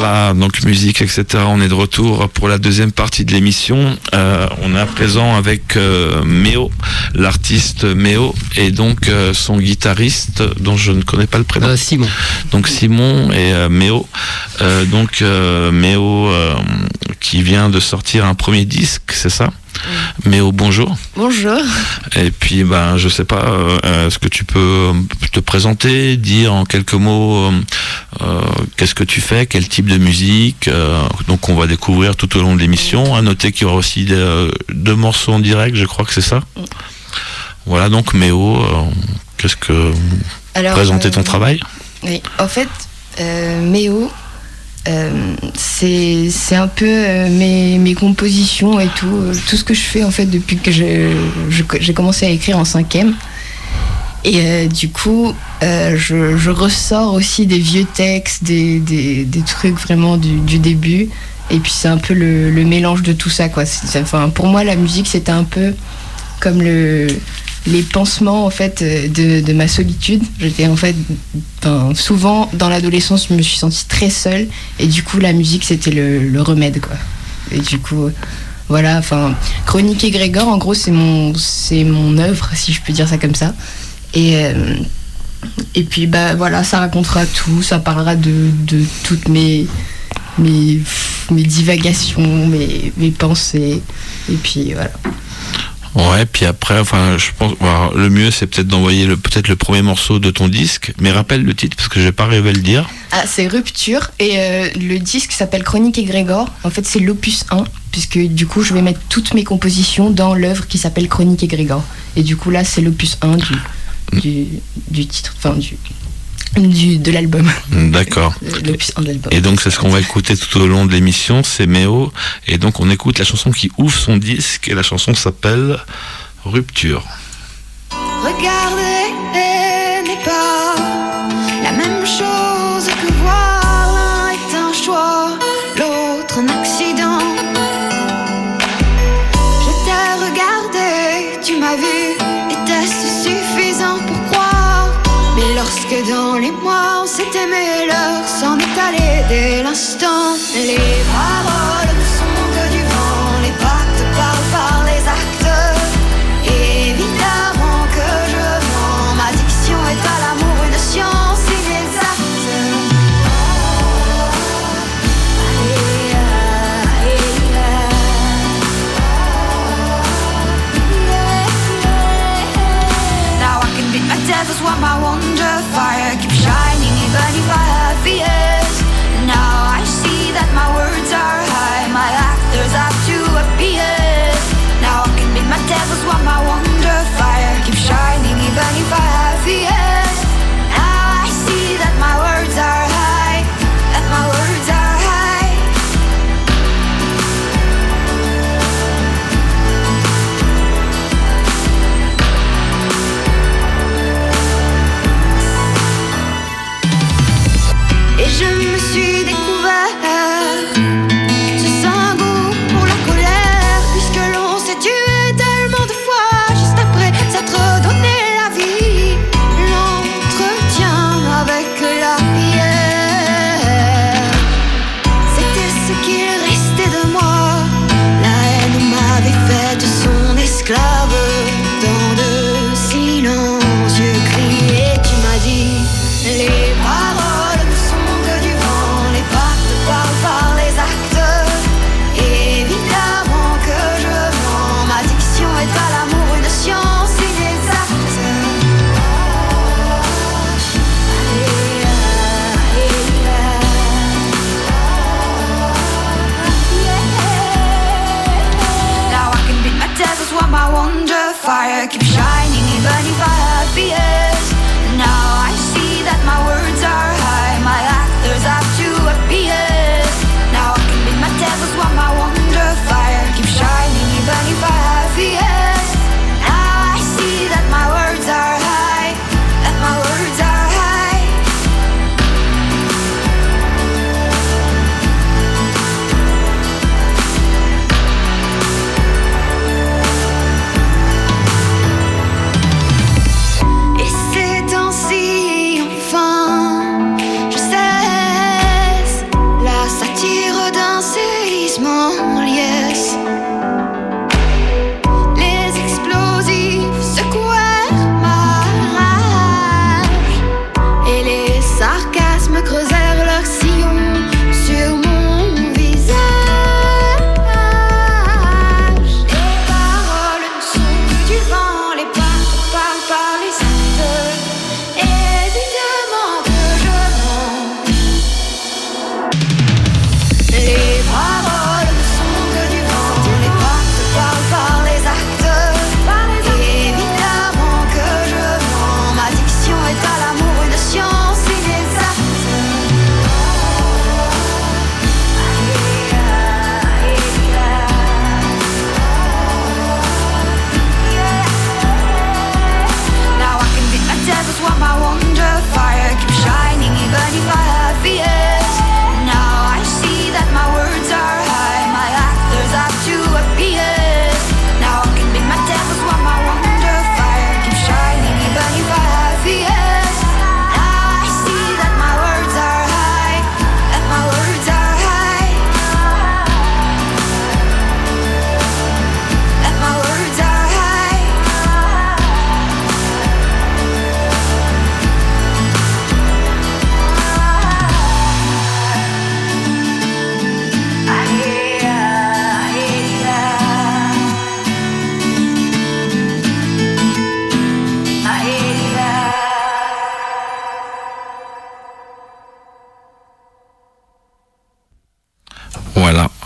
Voilà, donc musique, etc. On est de retour pour la deuxième partie de l'émission. On est à présent avec Méo, l'artiste Méo, et donc son guitariste, dont je ne connais pas le prénom. Simon. Donc Simon et Méo. Méo qui vient de sortir un premier disque, c'est ça ? Méo, bonjour. Bonjour. Et puis, je sais pas, est-ce que tu peux te présenter, dire en quelques mots qu'est-ce que tu fais, quel type de musique, donc on va découvrir tout au long de l'émission. À noter qu'il y aura aussi 2 morceaux en direct, je crois que c'est ça. Voilà, donc Méo, qu'est-ce que... Alors, présenter ton travail. Oui, en fait, Méo, c'est un peu mes compositions et tout ce que je fais en fait depuis que j'ai commencé à écrire en 5e. Et du coup, je ressors aussi des vieux textes, des trucs vraiment du début. Et puis c'est un peu le mélange de tout ça, quoi. Pour moi, la musique, c'était un peu comme les pansements en fait de ma solitude. J'étais en fait souvent dans l'adolescence, je me suis sentie très seule et du coup la musique c'était le remède, quoi. Et du coup voilà, Chronique et Grégor en gros c'est mon œuvre, si je peux dire ça comme ça. Et puis voilà, ça racontera tout, ça parlera de toutes mes divagations, mes pensées, et puis voilà. Ouais, puis après, je pense, le mieux c'est peut-être d'envoyer le premier morceau de ton disque, mais rappelle le titre parce que j'ai pas rêvé à le dire. Ah, c'est Rupture, et le disque s'appelle Chronique et Grégor. En fait, c'est l'opus 1, puisque du coup, je vais mettre toutes mes compositions dans l'œuvre qui s'appelle Chronique et Grégor. Et du coup, là, c'est l'opus 1 du titre, de l'album. D'accord. L'opus 1 de l'album. Et donc c'est ce qu'on va écouter tout au long de l'émission, c'est Méo, et donc on écoute la chanson qui ouvre son disque, et la chanson s'appelle Rupture. Regarder n'est pas la même chose que voir. L'un est un choix, l'autre un accident. Je t'ai regardé, tu m'as vu, était-ce suffisant pour croire? Mais lorsque dans les mois on s'est aimé, l'heure s'en est allée dès l'instant. Les paroles ne sont que du vent, les pactes parlent par les actes. Évidemment que je mens, ma diction est à l'amour une science inexacte. Now I can beat my devil's while my wonder fire keeps shining even if I have fears. Now I see that my words are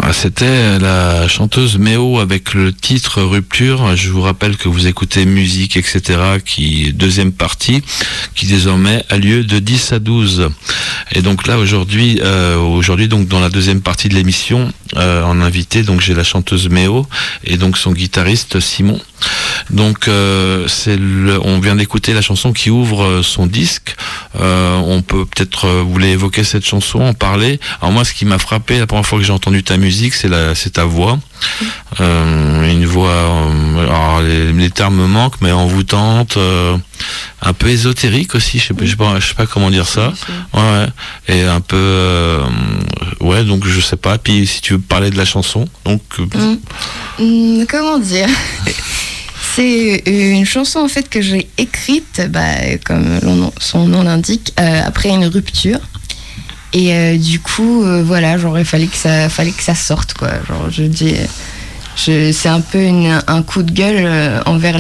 C'était la chanteuse Méo avec le titre Rupture. Je vous rappelle que vous écoutez Musique, etc., qui deuxième partie, qui désormais a lieu de 10 à 12. Et donc là, aujourd'hui, donc dans la deuxième partie de l'émission, en invité, donc j'ai la chanteuse Méo et donc son guitariste Simon. Donc on vient d'écouter la chanson qui ouvre son disque. On peut peut-être, vous voulez évoquer cette chanson, en parler. Alors moi, ce qui m'a frappé la première fois que j'ai entendu ta musique, c'est ta voix. Une voix, alors les termes me manquent, mais envoûtante, un peu ésotérique aussi, je sais pas comment dire ça. Ouais, et un peu, ouais, donc je sais pas. Puis si tu veux parler de la chanson, donc. Comment dire? C'est une chanson en fait que j'ai écrite, comme son nom l'indique, après une rupture. Et du coup, voilà, genre il fallait que ça sorte, quoi. Genre c'est un peu un coup de gueule envers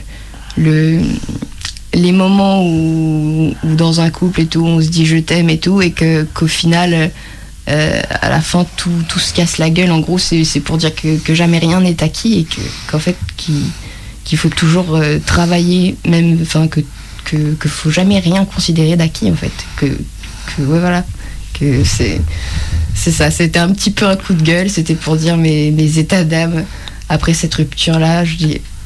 les moments où dans un couple et tout, on se dit je t'aime et tout, et qu'au final, à la fin, tout se casse la gueule. En gros, c'est pour dire que jamais rien n'est acquis et qu'en fait, qu'il faut toujours travailler, même, enfin, que faut jamais rien considérer d'acquis, en fait. Ouais, voilà. Que c'est ça, c'était un petit peu un coup de gueule, c'était pour dire mes états d'âme après cette rupture-là. Je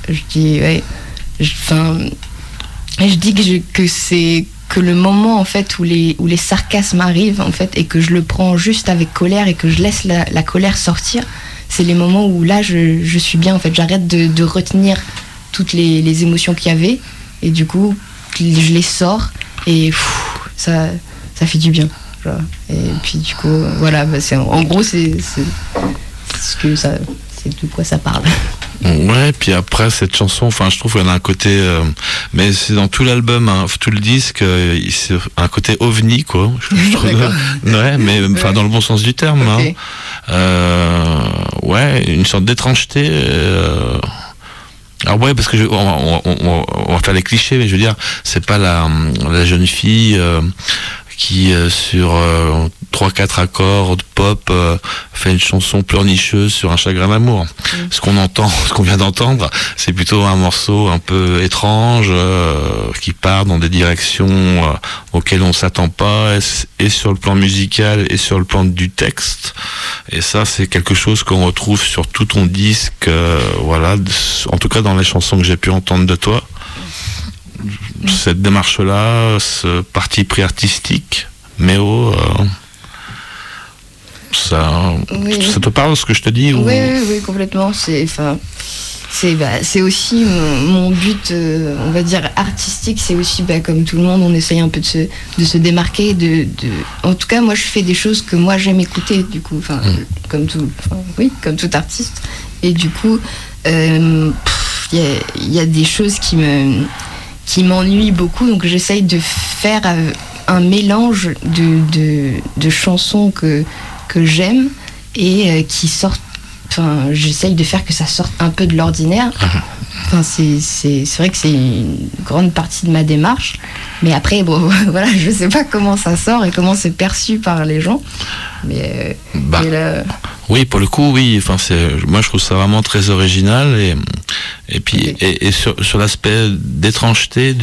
dis que c'est que le moment, en fait, où les sarcasmes arrivent, en fait, et que je le prends juste avec colère et que je laisse la colère sortir, c'est les moments où là, je suis bien, en fait. J'arrête de retenir toutes les émotions qu'il y avait, et du coup, je les sors, et ça fait du bien. Genre. Et puis du coup, voilà, en gros, c'est ce que ça, c'est de quoi ça parle. Ouais, puis après cette chanson, enfin, je trouve qu'il y en a un côté, mais c'est dans tout l'album, hein, tout le disque, c'est un côté ovni, quoi. Je trouve, ouais, mais enfin dans le bon sens du terme. Okay. Ouais, une sorte d'étrangeté. Alors ouais, parce que on va faire les clichés, mais je veux dire, c'est pas la jeune fille qui sur 3-4 accords de pop fait une chanson pleurnicheuse sur un chagrin d'amour. Ce qu'on vient d'entendre, c'est plutôt un morceau un peu étrange qui part dans des directions auxquelles on s'attend pas, et sur le plan musical et sur le plan du texte. Et ça, c'est quelque chose qu'on retrouve sur tout ton disque, voilà, en tout cas dans les chansons que j'ai pu entendre de toi. Cette démarche-là, ce parti pris artistique, Méo, ça te parle ce que je te dis? Oui, complètement. C'est aussi mon but, on va dire artistique. C'est aussi, comme tout le monde, on essaye un peu de se démarquer. En tout cas, moi, je fais des choses que moi j'aime écouter. Du coup, comme tout artiste. Et du coup, il y a des choses qui m'ennuie beaucoup, donc j'essaye de faire un mélange de chansons que j'aime et qui sortent, enfin j'essaye de faire que ça sorte un peu de l'ordinaire. Enfin, c'est vrai que c'est une grande partie de ma démarche, mais après voilà, je sais pas comment ça sort et comment c'est perçu par les gens, mais oui, pour le coup, oui. Enfin, moi, je trouve ça vraiment très original, et puis et sur l'aspect d'étrangeté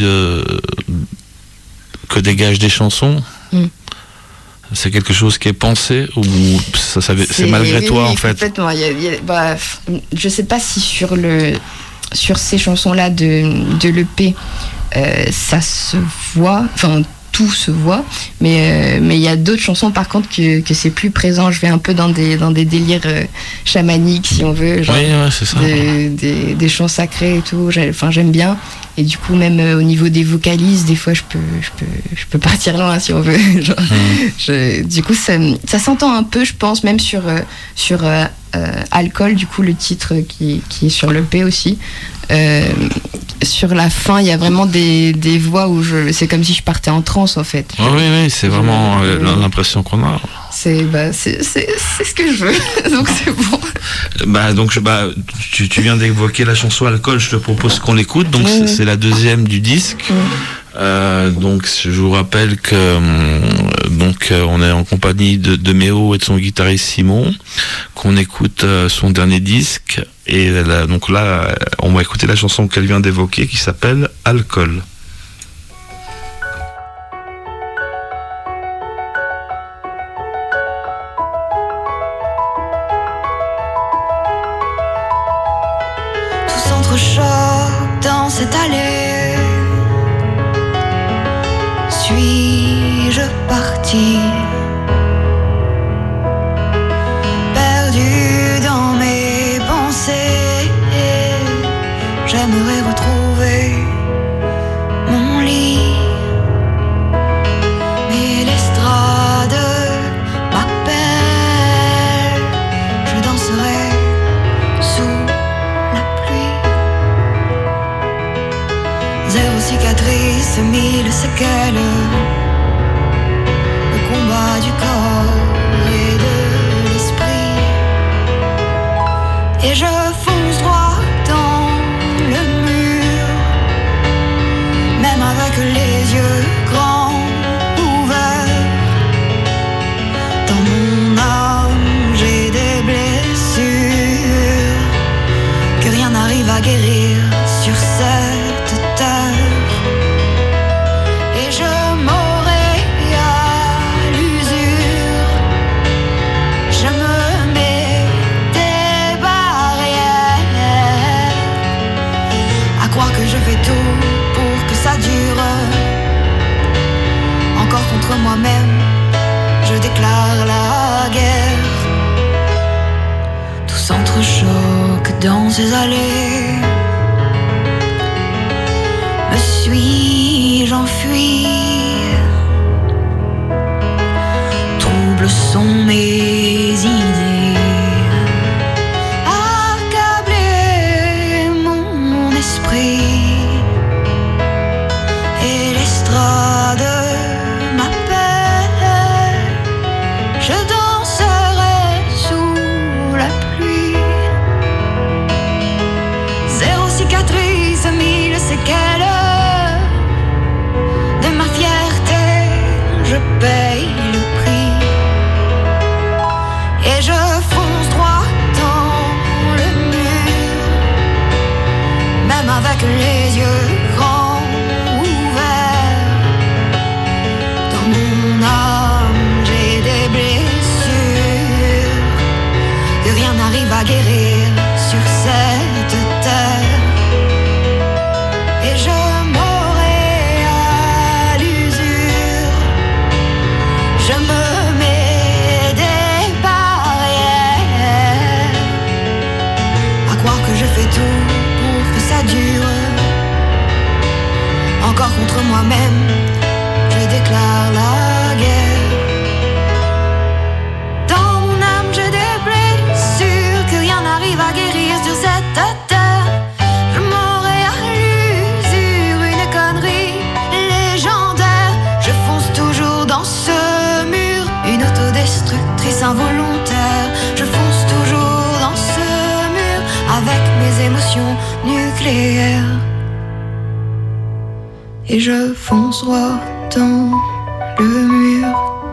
que dégagent des chansons. C'est quelque chose qui est pensé ou c'est malgré toi, en fait? Complètement. Je sais pas si sur ces chansons-là de l'EP, ça se voit. Enfin, tout se voit, mais il y a d'autres chansons par contre que c'est plus présent. Je vais un peu dans des délires chamaniques, si on veut, genre, c'est ça. des chants sacrés et tout. J'aime bien, et du coup même au niveau des vocalises, des fois je peux partir loin, si on veut. Genre, du coup ça s'entend un peu, je pense, même sur Alcool, du coup le titre qui est sur l'EP aussi. Sur la fin, il y a vraiment des voix où c'est comme si je partais en transe, en fait. Oui, c'est vraiment l'impression qu'on a. C'est ce que je veux, donc c'est bon. Tu viens d'évoquer la chanson Alcool, je te propose qu'on l'écoute. Donc c'est la deuxième du disque. Donc je vous rappelle que Donc on est en compagnie de Méo et de son guitariste Simon, qu'on écoute son dernier disque. Et donc là, on va écouter la chanson qu'elle vient d'évoquer qui s'appelle Alcool. Tout s'entrechoque dans cette allée. Suis-je parti? Perdu dans mes pensées, j'aimerais retrouver mon lit. Mais l'estrade m'appelle, je danserai sous la pluie. Zéro cicatrice, mille séquelles. Le combat du corps et de l'esprit. Et je fonce droit dans le mur, même avec les yeux grands ouverts. Dans mon âme, j'ai des blessures que rien n'arrive à guérir sur cette terre. Et je m'aurais à l'usure, je me mets des barrières, à croire que je fais tout pour que ça dure. Encore contre moi-même, je déclare la guerre. Tout s'entrechoque dans ces allées. Me suis-je enfui? Troubles sont mes idées. Accabler mon esprit. Et l'estrade m'appelle. Je danserai sous la pluie. Zéro cicatrice, mille séquelles. De ma fierté, je paye le prix. Et je fonce droit dans le mur, même avec les yeux grands ouverts. Dans mon âme, j'ai des blessures que rien n'arrive à guérir sur cette terre. Et je m'aurais à l'usure, je me mets des barrières, à croire que je fais tout pour que ça dure. Encore contre moi-même, je déclare la guerre. Dans mon âme, j'ai des blessures que rien n'arrive à guérir sur cette terre. Je m'aurais à l'usure, une connerie légendaire. Je fonce toujours dans ce mur, une autodestructrice involontaire. Je fonce toujours dans ce mur avec mes émotions nucléaires. Et je fonce droit dans le mur,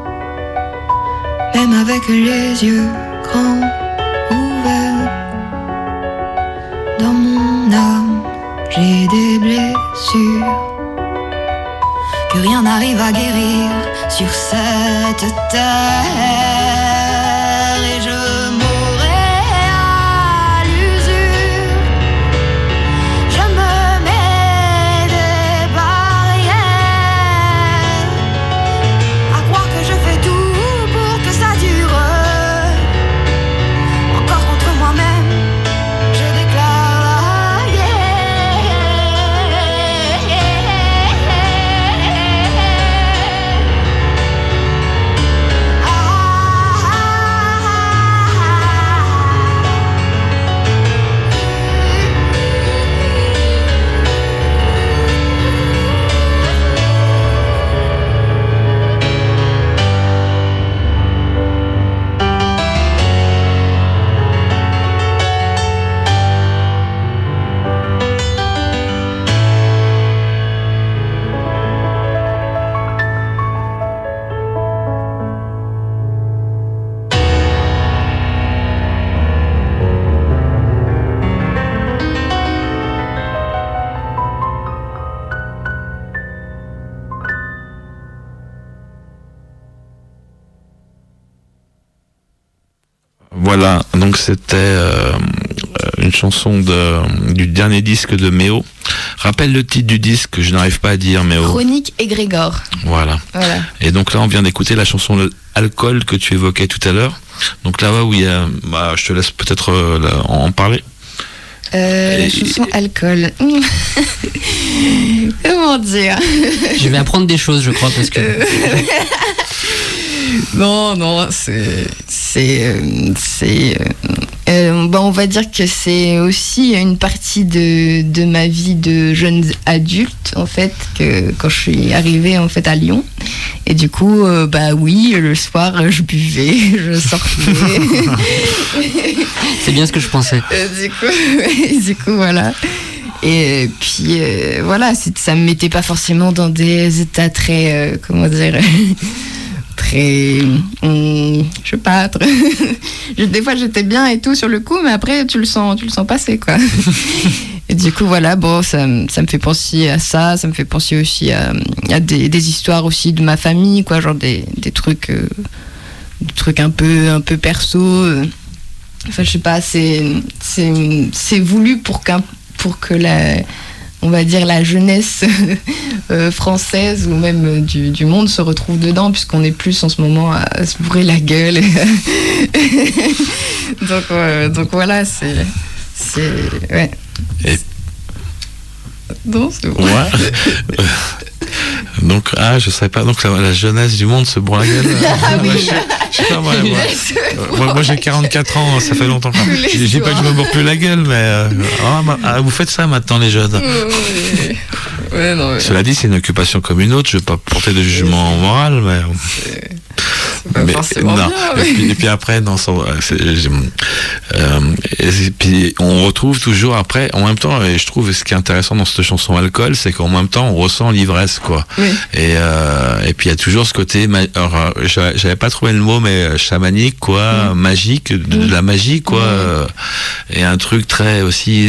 même avec les yeux grands ouverts. Dans mon âme, j'ai des blessures que rien n'arrive à guérir sur cette terre. Et je m'aurais à l'usure, je me mets des barrières, à croire que je fais tout pour que ça dure. Encore contre moi-même, je déclare la guerre. Ah. Voilà, donc c'était une chanson du dernier disque de Méo. Rappelle le titre du disque, je n'arrive pas à dire, Méo. Chronique égrégore. Voilà. Et donc là, on vient d'écouter la chanson Alcool que tu évoquais tout à l'heure. Donc là, où il y a, je te laisse peut-être en parler. La chanson Alcool. Comment dire? Je vais apprendre des choses, je crois, parce que... Non, on va dire que c'est aussi une partie de ma vie de jeune adulte, en fait, que quand je suis arrivée, en fait, à Lyon. Et du coup, oui, le soir, je buvais, je sortais. C'est bien ce que je pensais. Du coup, voilà. Et puis, voilà, ça me mettait pas forcément dans des états très, comment dire... très, je sais pas, des fois j'étais bien et tout sur le coup, mais après tu le sens passer, quoi. Et du coup, voilà, bon, ça me fait penser à ça me fait penser aussi à des histoires aussi de ma famille, quoi, genre des trucs un peu perso. Enfin, je sais pas, c'est voulu pour que on va dire la jeunesse française ou même du monde se retrouve dedans, puisqu'on est plus en ce moment à se bourrer la gueule. Donc voilà, c'est ouais. Non, c'est bon. Ouais. Donc, je sais pas, donc la jeunesse du monde se bourre la gueule. Je sais pas, moi j'ai 44 ans, ça fait longtemps. Je dis pas que je me bourre plus la gueule, mais vous faites ça maintenant, les jeunes. Ouais, non, Cela dit, c'est une occupation comme une autre, je vais pas porter de jugement moral, mais... Pas forcément non. Bien, et puis après, et puis on retrouve toujours après, en même temps, et je trouve ce qui est intéressant dans cette chanson Alcool, c'est qu'en même temps on ressent l'ivresse, quoi. Oui. Et puis il y a toujours ce côté, j'avais pas trouvé le mot, mais chamanique, quoi, magique, de la magie, quoi, et un truc très aussi,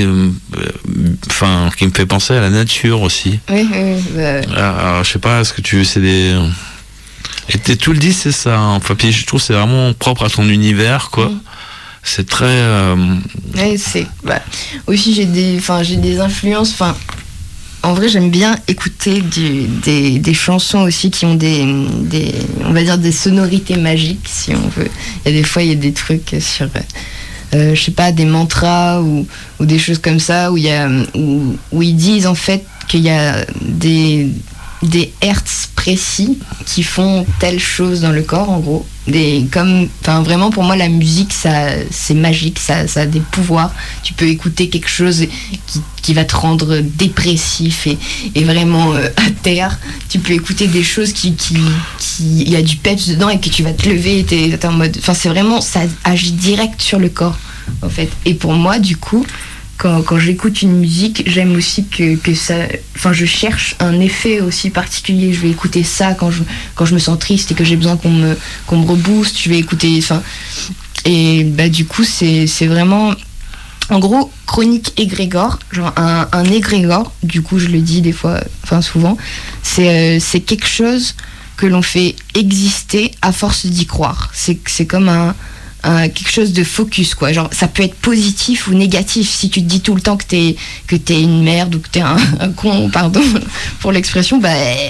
qui me fait penser à la nature aussi. Oui. Alors, je sais pas, est-ce que c'est des... Et tout le disque, c'est ça. Enfin, puis je trouve que c'est vraiment propre à ton univers, quoi. C'est très... Ouais, aussi, j'ai des influences... En vrai, j'aime bien écouter des chansons aussi qui ont on va dire, des sonorités magiques, si on veut. Il y a des trucs sur... je sais pas, des mantras ou des choses comme ça, où ils disent, en fait, qu'il y a des hertz précis qui font telle chose dans le corps, en gros. Vraiment, pour moi, la musique, c'est magique, ça a des pouvoirs. Tu peux écouter quelque chose qui va te rendre dépressif et vraiment à terre. Tu peux écouter des choses il y a du peps dedans et que tu vas te lever et t'es en mode... c'est vraiment, ça agit direct sur le corps, en fait. Et pour moi, du coup... Quand j'écoute une musique, j'aime aussi que ça... je cherche un effet aussi particulier. Je vais écouter ça quand je me sens triste et que j'ai besoin qu'on me rebooste. Je vais écouter... Et du coup, c'est vraiment... En gros, chronique égrégore, genre un égrégore, du coup, je le dis des fois, souvent, c'est quelque chose que l'on fait exister à force d'y croire. C'est comme quelque chose de focus, quoi. Genre, ça peut être positif ou négatif. Si tu te dis tout le temps que t'es une merde ou que t'es un con, pardon pour l'expression,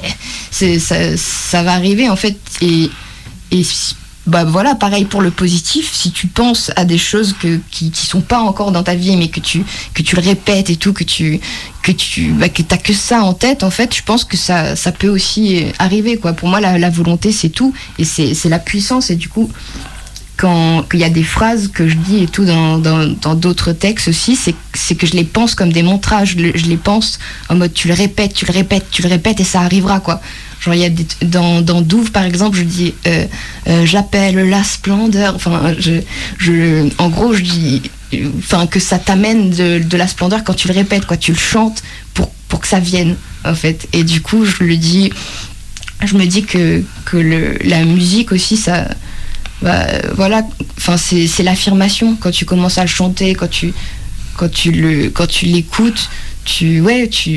ça va arriver, en fait. Et voilà, pareil pour le positif. Si tu penses à des choses qui sont pas encore dans ta vie, mais que tu le répètes et tout, que t'as que ça en tête, en fait, je pense que ça peut aussi arriver, quoi. Pour moi, la volonté, c'est tout, et c'est la puissance. Et du coup, quand il y a des phrases que je dis et tout dans d'autres textes aussi, c'est que je les pense comme des mantras. Je les pense en mode tu le répètes et ça arrivera, quoi. Genre, il y a dans Douve, par exemple, je dis j'appelle la splendeur. En gros, je dis que ça t'amène de la splendeur quand tu le répètes, quoi. Tu le chantes pour que ça vienne, en fait. Et du coup, je me dis que la musique aussi, ça... voilà, c'est l'affirmation. Quand tu commences à le chanter, quand tu l'écoutes,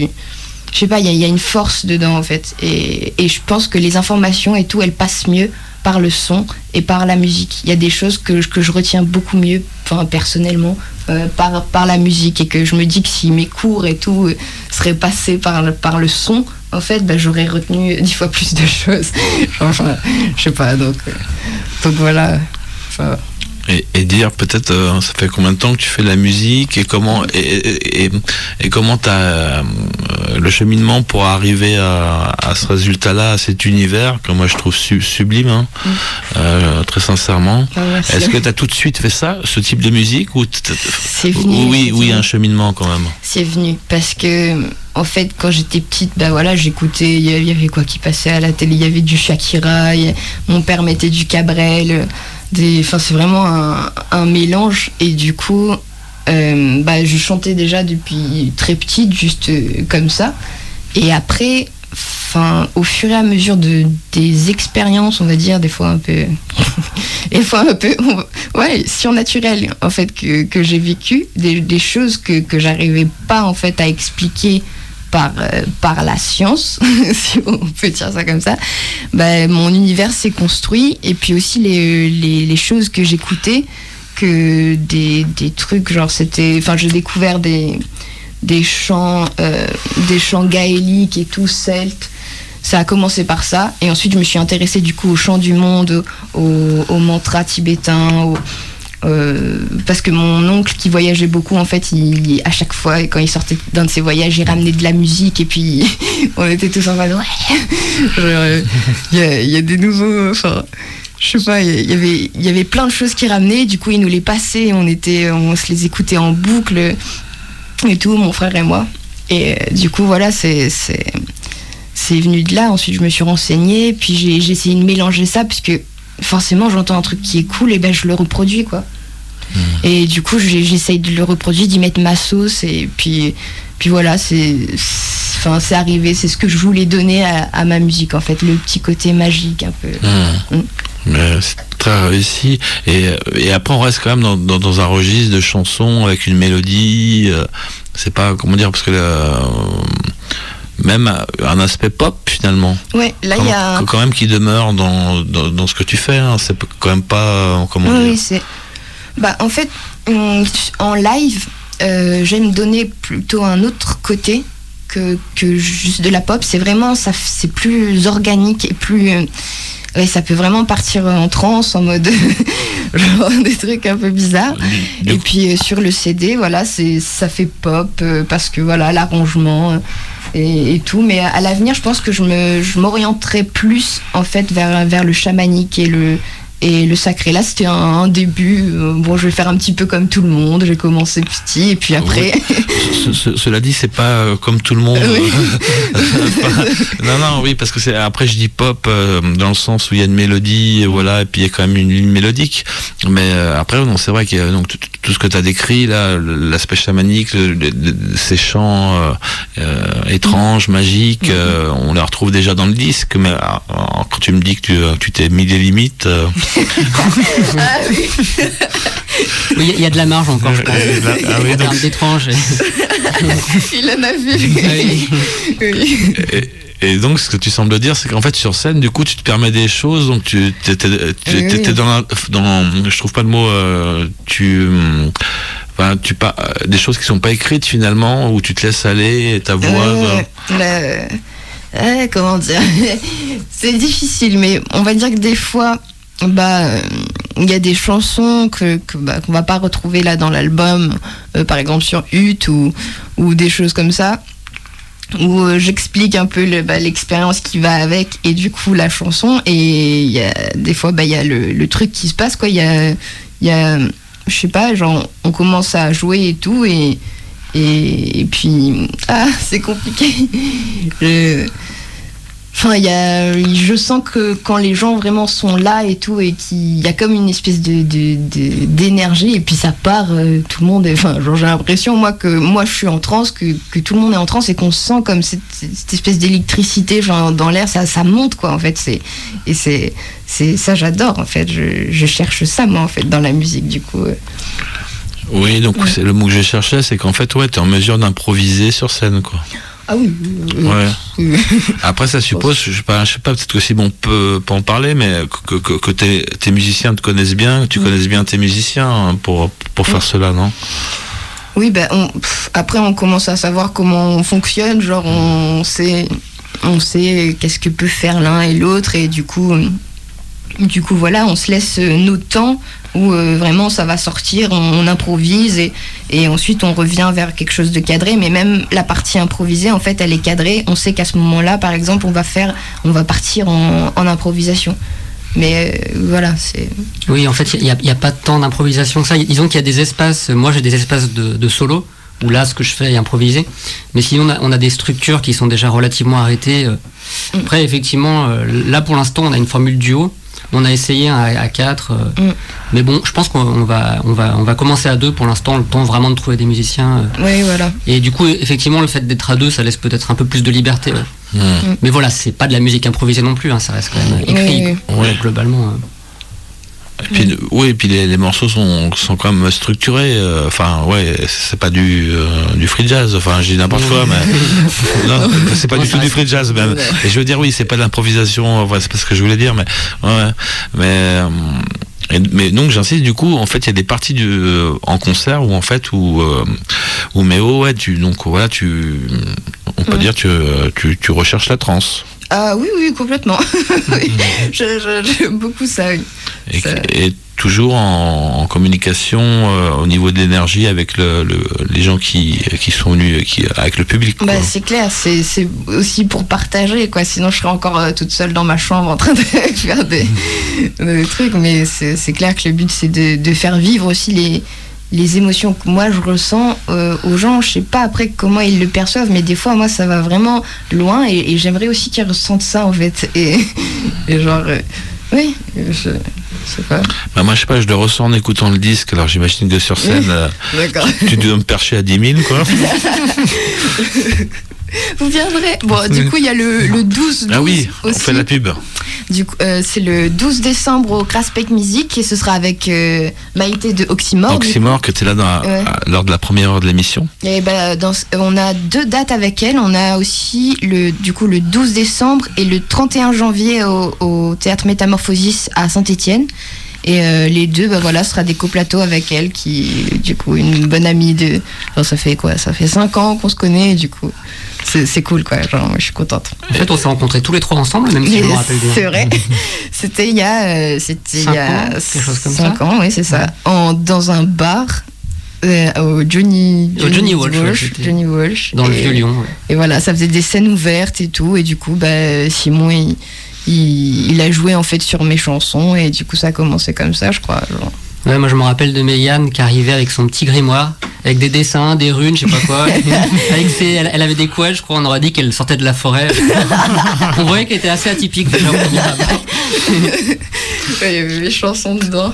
je sais pas, il y a une force dedans, en fait, et je pense que les informations et tout, elles passent mieux par le son et par la musique. Il y a des choses que je retiens beaucoup mieux, personnellement, par la musique, et que je me dis que si mes cours et tout seraient passés par le son, en fait, j'aurais retenu 10 fois plus de choses. Je sais pas, donc voilà. Et dire peut-être, ça fait combien de temps que tu fais de la musique, et comment t'as le cheminement pour arriver à ce résultat-là, à cet univers que moi je trouve sublime, très sincèrement. Est-ce que t'as tout de suite fait ça, ce type de musique, ou c'est venu? Oui, un cheminement quand même. C'est venu parce que en fait, quand j'étais petite, j'écoutais, il y avait quoi qui passait à la télé, il y avait du Shakira, mon père mettait du Cabrel. C'est vraiment un mélange, et du coup je chantais déjà depuis très petite, juste comme ça, et après au fur et à mesure des expériences, on va dire, des fois un peu surnaturelles en fait, que j'ai vécu, des choses que j'arrivais pas en fait à expliquer par la science, si on peut dire ça comme ça. Mon univers s'est construit, et puis aussi les choses que j'écoutais, que des trucs genre j'ai découvert des chants gaéliques et tout, celtes. Ça a commencé par ça, et ensuite je me suis intéressée du coup aux chants du monde, aux mantras tibétains, parce que mon oncle qui voyageait beaucoup, en fait, à chaque fois, quand il sortait d'un de ses voyages, il ramenait de la musique, et puis on était tous en mode il y a des nouveaux, je sais pas, il y avait plein de choses qu'il ramenait, du coup il nous les passait, on se les écoutait en boucle et tout, mon frère et moi, et du coup voilà, c'est venu de là. Ensuite je me suis renseignée, puis j'ai essayé de mélanger ça, parce que forcément j'entends un truc qui est cool, et je le reproduis, quoi. Et du coup j'essaye de le reproduire, d'y mettre ma sauce, et puis voilà, c'est arrivé, c'est ce que je voulais donner à ma musique, en fait, le petit côté magique un peu. C'est très réussi, et après on reste quand même dans un registre de chansons avec une mélodie, c'est pas, comment dire, parce que même un aspect pop finalement. Ouais, là il y a quand même qui demeure dans ce que tu fais, c'est quand même pas, comment dire. Oui, c'est en fait en live, j'aime donner plutôt un autre côté que juste de la pop. C'est vraiment c'est plus organique, et plus ça peut vraiment partir en transe, en mode genre des trucs un peu bizarres. Et puis sur le CD, voilà, ça fait pop, parce que voilà, l'arrangement et tout. Mais à l'avenir, je pense que je m'orienterai plus en fait vers le chamanique et le sacré. Là, c'était un début. Je vais faire un petit peu comme tout le monde. J'ai commencé petit, et puis après. Oui. Cela dit, c'est pas comme tout le monde. Oui. Non, oui, parce que après, je dis pop dans le sens où il y a une mélodie, voilà, et puis il y a quand même une ligne mélodique. Mais après, non, c'est vrai qu'il y a donc tout ce que tu as décrit là, l'aspect chamanique, ces chants étranges, magiques, on les retrouve déjà dans le disque. Mais quand tu me dis que tu t'es mis des limites. Oui, il y a de la marge encore, je pense. Donc... d'étrange. Il en a vu. Oui. Et donc, ce que tu sembles dire, c'est qu'en fait, sur scène, du coup, tu te permets des choses, donc tu étais dans je trouve pas le mot, des choses qui sont pas écrites finalement, où tu te laisses aller, et ta voix. Comment dire, c'est difficile, mais on va dire que des fois, il y a des chansons qu'on va pas retrouver là dans l'album, par exemple sur Ut ou des choses comme ça, où j'explique un peu l'expérience qui va avec, et du coup la chanson, et il y a des fois il y a le truc qui se passe, quoi. Il y a je sais pas, genre on commence à jouer et tout, et puis c'est compliqué. Je sens que quand les gens vraiment sont là et tout, et qu'il y a comme une espèce d'énergie, et puis ça part, tout le monde est, j'ai l'impression que moi je suis en transe, que tout le monde est en transe, et qu'on sent comme cette espèce d'électricité dans l'air, ça monte, quoi, en fait. C'est ça, j'adore, en fait. Je cherche ça, moi, en fait, dans la musique, du coup. Oui, donc c'est le mot que je cherchais, c'est qu'en fait, tu es en mesure d'improviser sur scène, quoi. Ah oui. Ouais. Après, ça suppose, je sais pas, peut-être que Simon peut en parler, mais que tes musiciens te connaissent bien, que tu connaisses bien tes musiciens pour faire cela, non? Oui, après on commence à savoir comment on fonctionne, genre on sait qu'est-ce que peut faire l'un et l'autre, et du coup voilà, on se laisse notre temps où vraiment ça va sortir, on improvise et ensuite on revient vers quelque chose de cadré, mais même la partie improvisée en fait elle est cadrée, on sait qu'à ce moment-là par exemple on va partir en improvisation. Mais voilà, c'est... Oui, en fait, il n'y a pas tant d'improvisation que ça. Disons qu'il y a des espaces, moi j'ai des espaces de solo, où là, ce que je fais est improvisé. Mais sinon, on a des structures qui sont déjà relativement arrêtées. Après, effectivement, là pour l'instant, on a une formule duo. On a essayé à 4. Mais bon, je pense qu'on va commencer à 2 pour l'instant, le temps vraiment de trouver des musiciens. Oui, voilà. Et du coup, effectivement, le fait d'être à 2, ça laisse peut-être un peu plus de liberté. Ouais. Mais voilà, c'est pas de la musique improvisée non plus, hein, ça reste quand même écrit, globalement. Et puis les morceaux sont quand même structurés. C'est pas du free jazz. Enfin, je dis n'importe quoi, mais non, c'est pas du tout du free jazz même. Et je veux dire, oui, c'est pas de l'improvisation. C'est pas ce que je voulais dire, mais donc j'insiste, du coup en fait il y a des parties en concert où en fait où Méo, on peut dire tu recherches la trance. Ah oui, complètement. J'aime beaucoup ça, oui. Et toujours en communication au niveau de l'énergie avec les gens qui sont venus, avec le public. Quoi. C'est clair, c'est aussi pour partager, quoi. Sinon je serais encore toute seule dans ma chambre en train de faire des trucs. Mais c'est clair que le but c'est de faire vivre aussi les émotions que moi je ressens aux gens. Je sais pas après comment ils le perçoivent, mais des fois moi ça va vraiment loin et j'aimerais aussi qu'ils ressentent ça en fait. Et genre oui, je sais pas. Moi je sais pas, je le ressens en écoutant le disque. Alors j'imagine que sur scène tu dois me percher à 10 000 quoi. Vous viendrez. Bon, du coup, il y a le 12 Ah oui, aussi. On fait la pub. Du coup, c'est le 12 décembre au Kraspek Music et ce sera avec Maïté de Oxymore. Oxymore, qui était là lors de la première heure de l'émission. Et on a 2 dates avec elle. On a aussi le 12 décembre et le 31 janvier au Théâtre Métamorphosis à Saint-Étienne. Et les deux, ce sera des coplateaux avec elle, qui, du coup, une bonne amie de... ça fait 5 ans qu'on se connaît, et du coup, c'est cool, quoi. Genre, je suis contente. En fait, on s'est rencontrés tous les 3 ensemble, même si je me rappelle bien. C'est vrai. C'était il y a 5 ans, oui, c'est ça. Dans un bar, au Johnny Walsh. Dans le Vieux-Lyon. Ouais. Et voilà, ça faisait des scènes ouvertes et tout, et du coup, Simon, il a joué en fait sur mes chansons et du coup ça a commencé comme ça, je crois. Genre. Ouais, moi je me rappelle de Mégane qui arrivait avec son petit grimoire, avec des dessins, des runes, je sais pas quoi. Elle avait des couettes, je crois, on aurait dit qu'elle sortait de la forêt. On voyait qu'elle était assez atypique déjà. Il y avait les chansons dedans.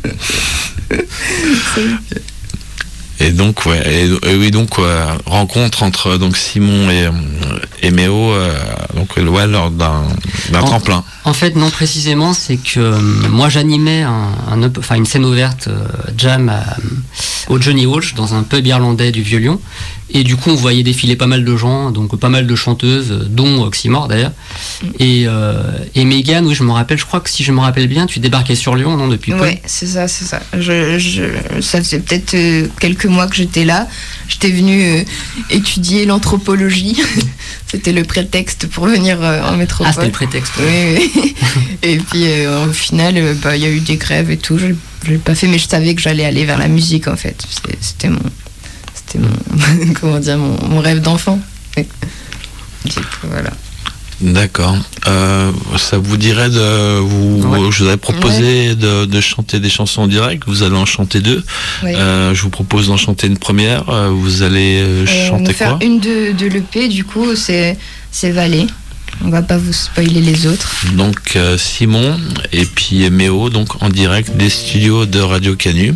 Et donc, rencontre entre Simon et Méo, lors d'un tremplin. En fait, non, précisément, c'est que moi j'animais une scène ouverte jam au Johnny Walsh dans un pub irlandais du Vieux-Lyon. Et du coup, on voyait défiler pas mal de gens, donc pas mal de chanteuses, dont Oxymore d'ailleurs. Et Mégane, oui, je crois que si je me rappelle bien, tu débarquais sur Lyon, non, depuis peu. Oui, c'est ça. Ça faisait peut-être quelques mois que j'étais là. J'étais venue étudier l'anthropologie. C'était le prétexte pour venir en métropole. Ah, c'était le prétexte. Oui. Et puis au final, y a eu des grèves et tout. Je l'ai pas fait, mais je savais que j'allais aller vers la musique en fait. C'était mon mon rêve d'enfant. Du coup, voilà. D'accord. Ça vous dirait je vous avais proposé de chanter des chansons en direct. Vous allez en chanter 2. Oui. Je vous propose d'en chanter une première. Vous allez chanter quoi ? Une de l'EP, du coup, c'est Vallée. On va pas vous spoiler les autres. Donc Simon et puis Méo, donc en direct des studios de Radio Canu.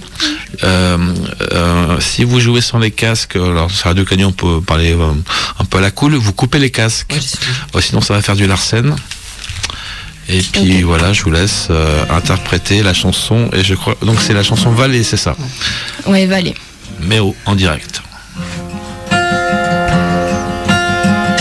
Si vous jouez sans les casques, alors sur Radio Canu on peut parler un peu à la cool, vous coupez les casques. Sinon ça va faire du Larsen. Et puis voilà, je vous laisse interpréter la chanson. Et je crois donc c'est la chanson Vallée, c'est ça ? Oui, Vallée. Méo en direct.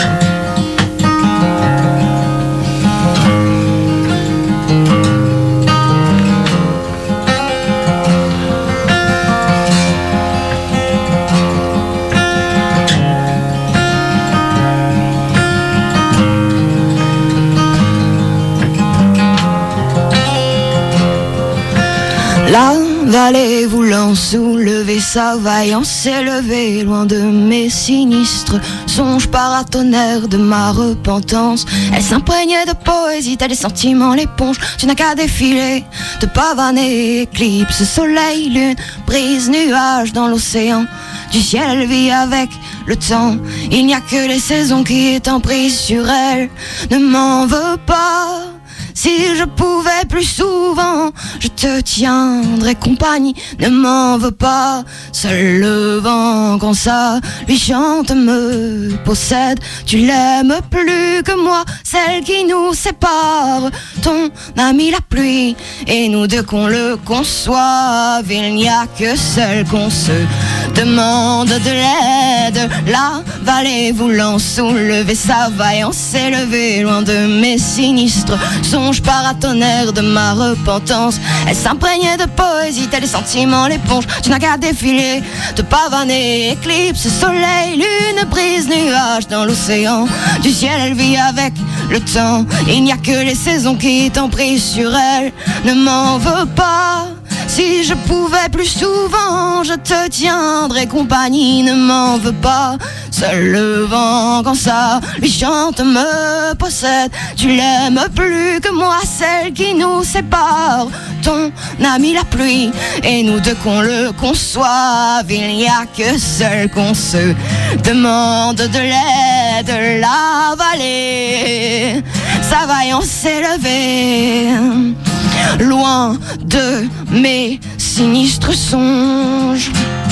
La vallée voulant soulever sa vaillance s'élever loin de mes sinistres songes paratonnerres de ma repentance. Elle s'imprégnait de poésie, tel des sentiments l'éponge. Tu n'as qu'à défiler, te pavaner, éclipse, soleil, lune, brise, nuage dans l'océan. Du ciel elle vit avec le temps. Il n'y a que les saisons qui étant prises sur elle. Ne m'en veux pas. Si je pouvais plus souvent, je te tiendrais compagnie. Ne m'en veux pas. Seul le vent quand ça lui chante me possède. Tu l'aimes plus que moi, celle qui nous sépare. Ton ami la pluie et nous deux qu'on le conçoive. Il n'y a que seul qu'on se demande de l'aide. La vallée voulant soulever sa vaillance s'élever loin de mes sinistres songes paratonnerres de ma repentance. Elle s'imprégnait de poésie, tel des sentiments l'éponge. Tu n'as qu'à défiler, te pavaner, éclipse, soleil, lune, brise, nuage dans l'océan. Du ciel elle vit avec le temps. Il n'y a que les saisons qui t'ont pris sur elle. Ne m'en veux pas. Si je pouvais plus souvent, je te tiendrais compagnie. Ne m'en veux pas. Seul le vent quand ça lui chante me possède. Tu l'aimes plus que moi, celle qui nous sépare. Ton ami la pluie et nous deux qu'on le conçoive. Il n'y a que seul qu'on se demande de l'aide. La vallée, sa vaillance s'élevait loin de mes sinistres songes.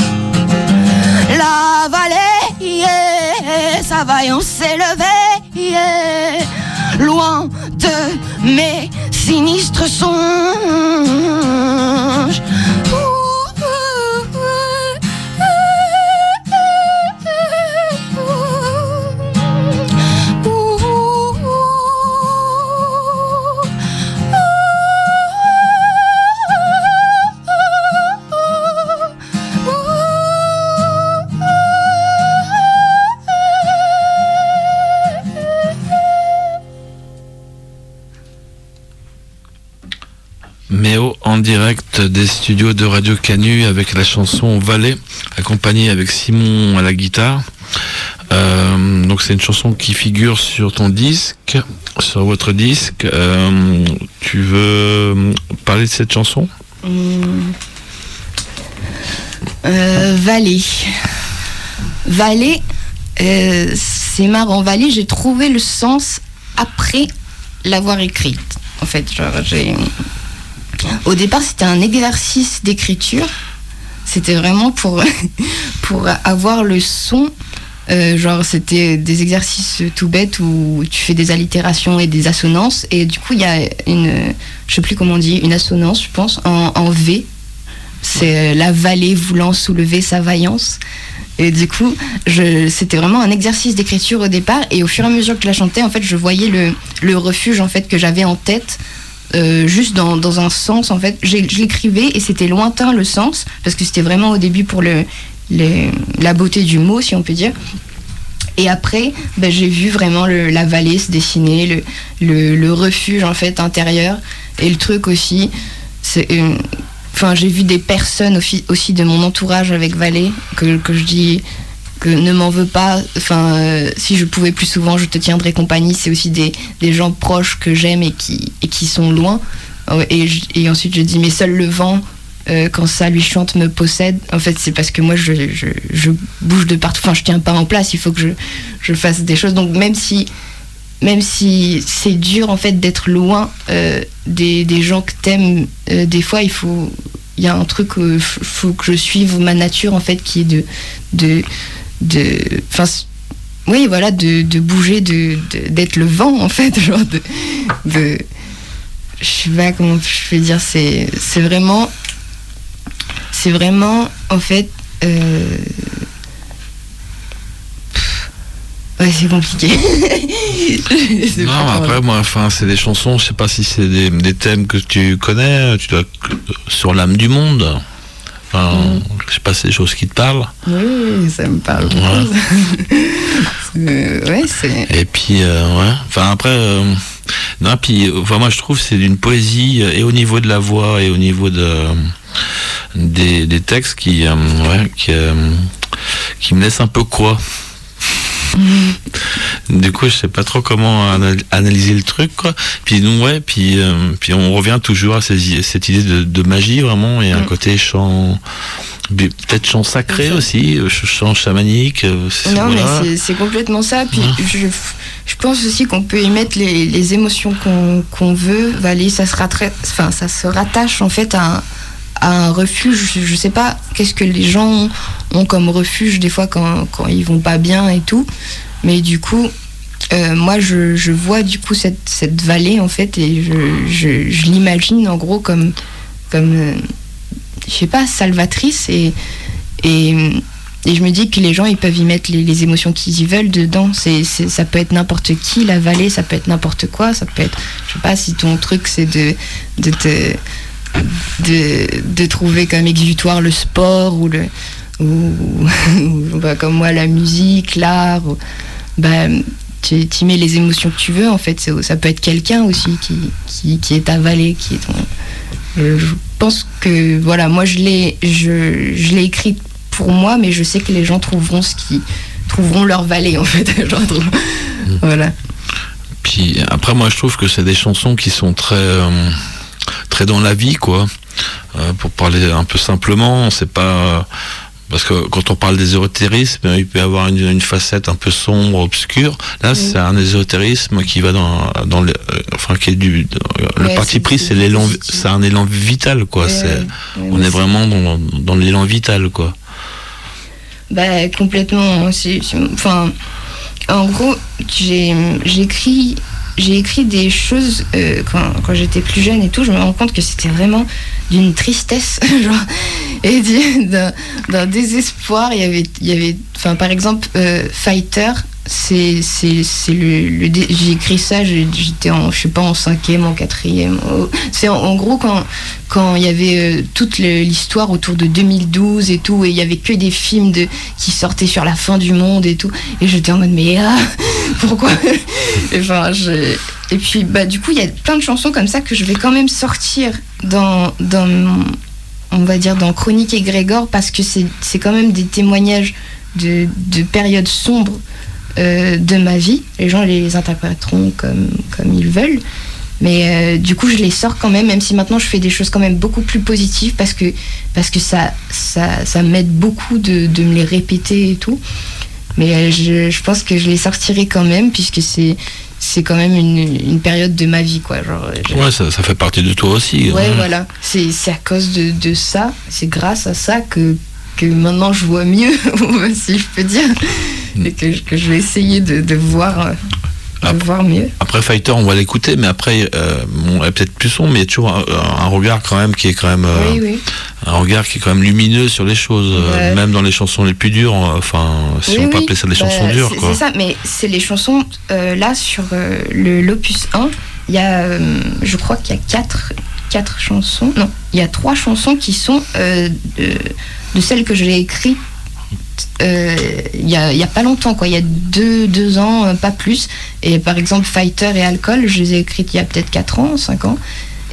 La vallée, yeah, sa vaillance s'élevait, yeah, loin de mes sinistres songes. Méo en direct des studios de Radio Canu avec la chanson Vallée, accompagnée avec Simon à la guitare. Donc c'est une chanson qui figure sur ton disque, sur votre disque. Tu veux parler de cette chanson ? Vallée. Vallée, c'est marrant. Vallée, j'ai trouvé le sens après l'avoir écrite. En fait, genre, au départ, c'était un exercice d'écriture. C'était vraiment pour avoir le son. Genre, c'était des exercices tout bêtes où tu fais des allitérations et des assonances. Et du coup, il y a je sais plus comment on dit, une assonance, je pense, en V. C'est la vallée voulant soulever sa vaillance. Et du coup, c'était vraiment un exercice d'écriture au départ. Et au fur et à mesure que je la chantais, en fait, je voyais le refuge en fait, que j'avais en tête. Juste dans un sens, en fait. Je l'écrivais et c'était lointain le sens, parce que c'était vraiment au début pour la beauté du mot, si on peut dire. Et après, j'ai vu vraiment la vallée se dessiner, le refuge, en fait, intérieur. Et le truc aussi, j'ai vu des personnes aussi de mon entourage avec vallée, que je dis que ne m'en veux pas, si je pouvais plus souvent, je te tiendrais compagnie. C'est aussi des gens proches que j'aime et qui sont loin. Et ensuite, je dis, mais seul le vent, quand ça lui chante, me possède. En fait, c'est parce que moi, je bouge de partout. Enfin, je tiens pas en place, il faut que je fasse des choses. Donc, même si c'est dur, en fait, d'être loin des gens que t'aimes, des fois, il y a un truc, faut que je suive ma nature, en fait, qui est de bouger, d'être le vent, en fait, genre je sais pas comment je vais dire, c'est vraiment en fait ouais, c'est compliqué. Non, après moi, c'est des chansons, je sais pas si c'est des thèmes que tu connais, tu dois sur l'âme du monde. Je sais pas, c'est des choses qui te parlent. Oui, ça me parle. Ouais, c'est... Et puis, après, Non, puis enfin, moi je trouve que c'est d'une poésie et au niveau de la voix et au niveau des textes qui me laissent un peu quoi. Du coup, je sais pas trop comment analyser le truc, quoi. Puis puis on revient toujours à cette idée de magie, vraiment, et un côté chant, peut-être chant sacré aussi, chant chamanique. Non, voilà. Mais c'est complètement ça. Puis je pense aussi qu'on peut y mettre les émotions qu'on veut. Ça se rattache en fait à un refuge. Je sais pas qu'est-ce que les gens ont comme refuge des fois quand ils vont pas bien et tout, mais du coup moi je vois du coup cette vallée en fait, et je l'imagine en gros comme je sais pas, salvatrice, et je me dis que les gens ils peuvent y mettre les émotions qu'ils y veulent dedans. Ça peut être n'importe qui, la vallée, ça peut être n'importe quoi, ça peut être, je sais pas, si ton truc c'est de trouver comme exutoire le sport ou comme moi la musique, l'art, tu mets les émotions que tu veux en fait. Ça peut être quelqu'un aussi qui est ta vallée, qui est ton... Je pense que voilà, moi je l'ai écrit pour moi, mais je sais que les gens trouveront leur vallée en fait. Voilà. Puis après moi je trouve que c'est des chansons qui sont très dans la vie, quoi. Pour parler un peu simplement, c'est pas... Parce que quand on parle d'ésotérisme, il peut y avoir une facette un peu sombre, obscure. Là, c'est un ésotérisme qui va dans le... qui est le parti pris, c'est un élan vital, quoi. On est vraiment dans l'élan vital, quoi. Complètement. En gros, j'ai écrit des choses quand j'étais plus jeune et tout. Je me rends compte que c'était vraiment d'une tristesse et d'un désespoir. Il y avait par exemple Fighter, j'ai écrit ça, j'étais en 5e, en 4e. C'est en gros quand il y avait toute l'histoire autour de 2012 et tout, et il y avait que des films qui sortaient sur la fin du monde et tout, et j'étais en mode mais pourquoi? Et puis du coup il y a plein de chansons comme ça que je vais quand même sortir dans on va dire dans Chronique et Grégor, parce que c'est quand même des témoignages de périodes sombres de ma vie. Les gens les interpréteront comme ils veulent, mais du coup je les sors quand même si maintenant je fais des choses quand même beaucoup plus positives, parce que ça m'aide beaucoup de me les répéter et tout. Mais je pense que je les sortirai quand même, puisque c'est quand même une période de ma vie, quoi. Ouais, ça fait partie de toi aussi. Ouais, voilà. C'est à cause de ça, c'est grâce à ça que maintenant je vois mieux, si je peux dire, et que je vais essayer de voir mieux. Après Fighter, on va l'écouter, mais après, elle est peut-être plus sombre, mais il y a toujours un regard quand même qui est quand même oui. Un regard qui est quand même lumineux sur les choses, même dans les chansons les plus dures. Si on peut appeler ça des chansons dures, quoi. C'est ça, mais c'est les chansons là sur l'opus 1. Il y a, je crois qu'il y a 4 chansons. Non, il y a 3 chansons qui sont de celles que j'ai écrites il y a pas longtemps, quoi. Il y a 2 ans, pas plus. Et par exemple Fighter et Alcool, je les ai écrites il y a peut-être 4 ans, 5 ans.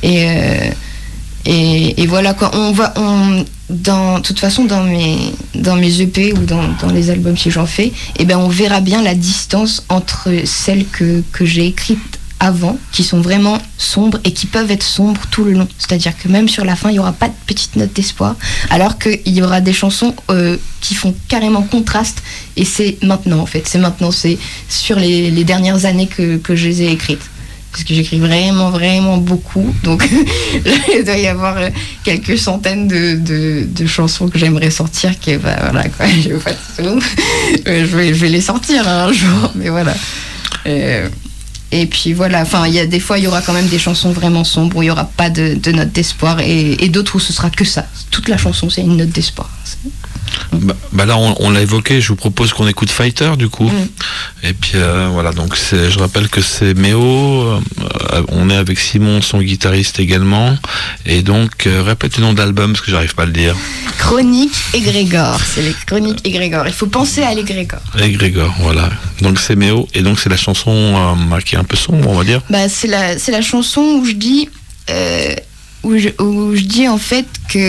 Et voilà, quoi. De toute façon, dans mes EP ou dans les albums si j'en fais, on verra bien la distance entre celles que j'ai écrites avant, qui sont vraiment sombres et qui peuvent être sombres tout le long. C'est-à-dire que même sur la fin, il n'y aura pas de petite note d'espoir, alors qu'il y aura des chansons qui font carrément contraste, et c'est maintenant, en fait. C'est sur les dernières années que je les ai écrites. Parce que j'écris vraiment, vraiment beaucoup. Donc, il doit y avoir quelques centaines de chansons que j'aimerais sortir. Voilà, quoi. Je vais les sortir un jour, mais voilà. Et puis voilà, il y a des fois il y aura quand même des chansons vraiment sombres où il n'y aura pas de note d'espoir, et d'autres où ce sera que ça. Toute la chanson c'est une note d'espoir. Bah là, on l'a évoqué. Je vous propose qu'on écoute Fighter du coup. Et puis voilà. Donc je rappelle que c'est Méo. On est avec Simon, son guitariste également. Et donc répète le nom d'album parce que j'arrive pas à le dire. Chronique Égrégore. C'est les Chroniques Égrégore. Il faut penser à l'égrégore. Égrégore, voilà. Donc c'est Méo. Et donc c'est la chanson qui est un peu sombre, on va dire. Bah c'est la chanson où je dis où je dis en fait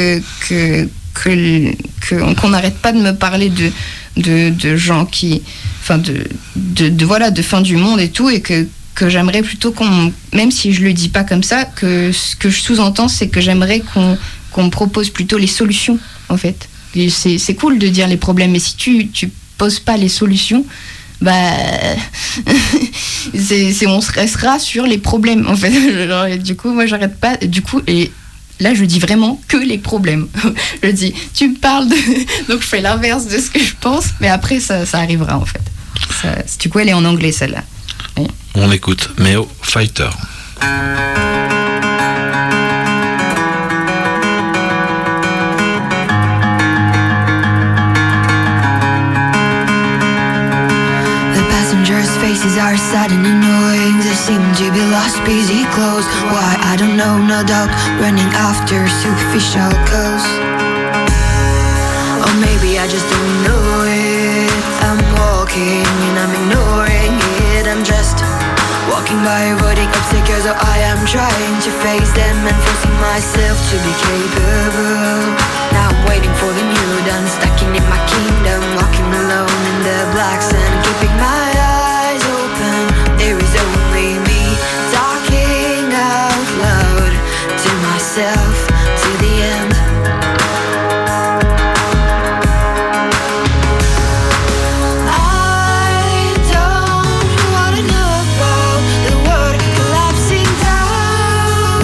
qu'on n'arrête pas de me parler de gens qui, enfin de fin du monde et tout, et que j'aimerais plutôt même si je le dis pas comme ça, que ce que je sous-entends, c'est que j'aimerais qu'on me propose plutôt les solutions en fait. Et c'est cool de dire les problèmes, mais si tu poses pas les solutions, bah on se restera sur les problèmes en fait. Genre, du coup moi j'arrête pas, du coup, et là je dis vraiment que les problèmes. Je dis tu me parles de donc je fais l'inverse de ce que je pense, mais après ça arrivera en fait. Du coup elle est en anglais celle-là. Oui. On écoute Méo, Fighter. Faces are sad and annoying. They seem to be lost, busy clothes. Why, I don't know, no doubt. Running after superficial clothes. Or maybe I just don't know it. I'm walking and I'm ignoring it. I'm just walking by, avoiding obstacles. Oh, I am trying to face them and forcing myself to be capable. Now I'm waiting for the new dawn, stacking in my kingdom, walking alone in the black sand, keeping my eyes open. There is only me talking out loud to myself to the end. I don't wanna know about the world collapsing down.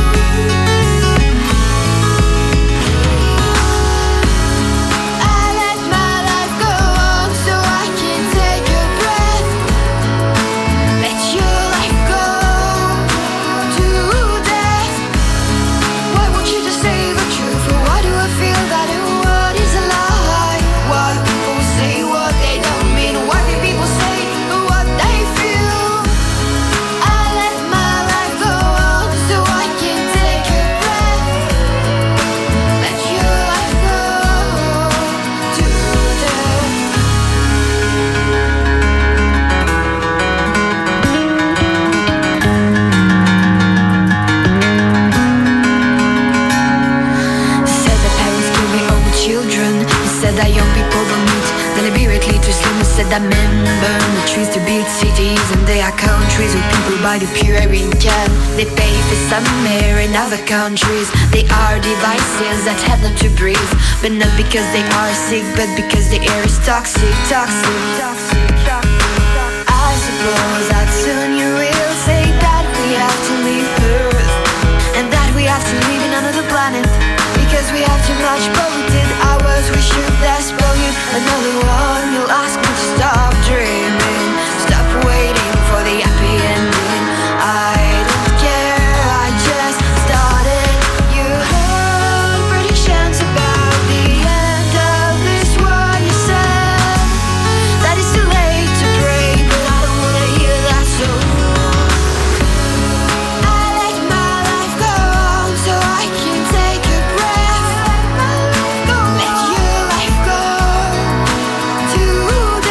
I let my life go on so I can take a breath. Let your life go to death. Why won't you just say the truth? Or why do I feel that a word is a lie? Why people say what they don't mean? Why do people say what they feel? I let my life go on so I can take a breath. Let your life go to death. Said that parents kill their own children. Said that young people don't meet deliberately to slim. Said that men burn the trees to build cities, and they are countries where people buy the pure air in can. They pay for some air in other countries. They are devices that help them to breathe, but not because they are sick, but because the air is toxic, toxic, toxic, toxic. I suppose that soon you will say that we have to leave Earth, and that we have to live in another planet, because we have too much polluted hours. We should pollute another one. You'll ask me to stop dreaming, stop waiting for the happy ending. I don't care, I just started. You heard predictions about the end of this world. You said that it's too late to pray, but I don't wanna hear that, so I let my life go on so I can take a breath. Let your life go to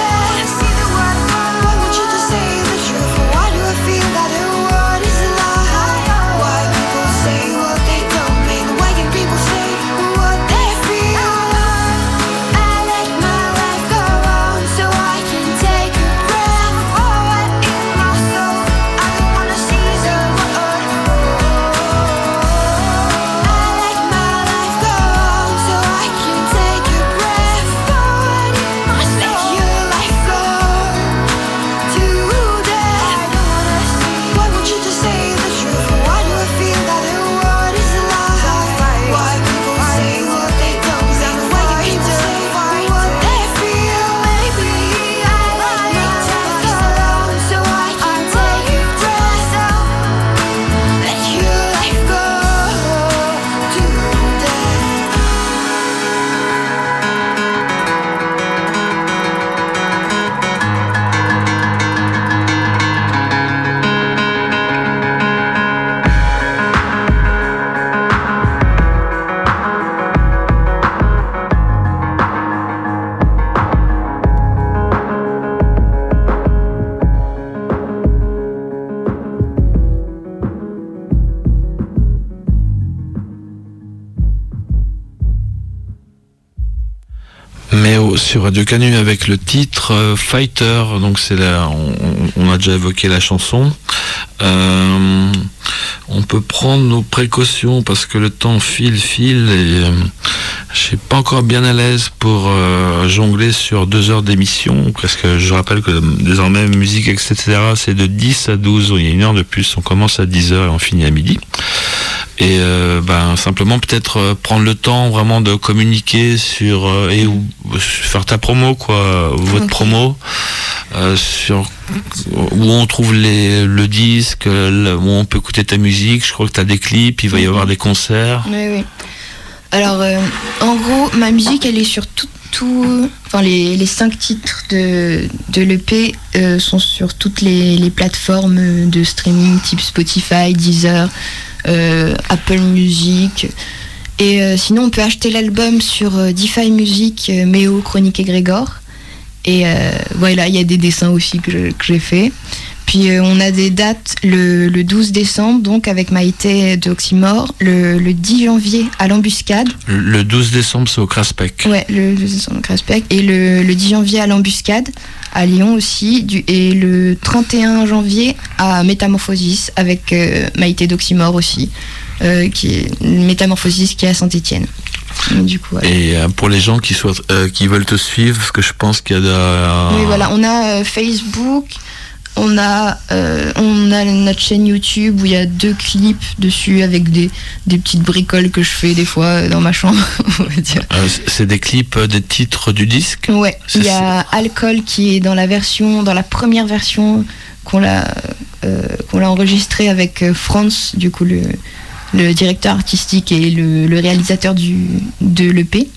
Méo sur Radio Canu avec le titre Fighter. Donc c'est là, on a déjà évoqué la chanson. On peut prendre nos précautions parce que le temps file et je suis pas encore bien à l'aise pour jongler sur 2 heures d'émission, parce que je rappelle que désormais musique etc c'est de 10 à 12, il y a 1 heure de plus, on commence à 10h et on finit à midi. Et simplement peut-être prendre le temps vraiment de communiquer sur et faire ta promo votre promo sur où on trouve le disque, où on peut écouter ta musique. Je crois que tu as des clips, il va y avoir des concerts. Oui. Alors en gros ma musique elle est sur les 5 titres de l'EP sont sur toutes les plateformes de streaming type Spotify, Deezer, Apple Music, et sinon on peut acheter l'album sur DeFi Music, Méo, Chronique et Grégor, et voilà, il y a des dessins aussi que j'ai fait. Puis on a des dates le 12 décembre donc avec Maïté d'Oxymore, le 10 janvier à l'Embuscade. Le 12 décembre c'est au Craspec. Ouais, le 12 décembre au Craspec, et le 10 janvier à l'Embuscade à Lyon aussi, et le 31 janvier à Métamorphosis avec Maïté d'Oxymore aussi, qui est Métamorphosis qui est à Saint-Étienne. Du coup, voilà. Et pour les gens qui veulent te suivre, parce que je pense qu'il y a oui voilà, on a Facebook. On a notre chaîne YouTube où il y a 2 clips dessus avec des petites bricoles que je fais des fois dans ma chambre, on va dire. C'est des clips des titres du disque. Ouais, il y a Alcool qui est dans la première version qu'on l'a enregistré avec Franz, du coup le directeur artistique et le réalisateur de l'EP.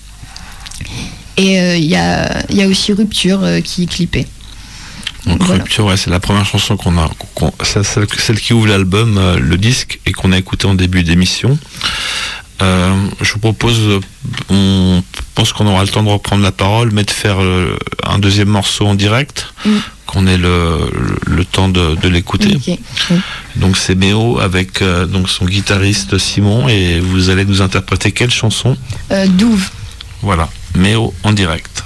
Et il y a aussi Rupture qui est clippée. Donc voilà. Rupture, ouais, c'est la première chanson c'est celle qui ouvre l'album, le disque, et qu'on a écouté en début d'émission. Je vous propose, on pense qu'on aura le temps de reprendre la parole, mais de faire un deuxième morceau en direct, qu'on ait le temps de l'écouter. Okay. Donc c'est Méo avec donc son guitariste Simon, et vous allez nous interpréter quelle chanson? Douve. Voilà, Méo en direct.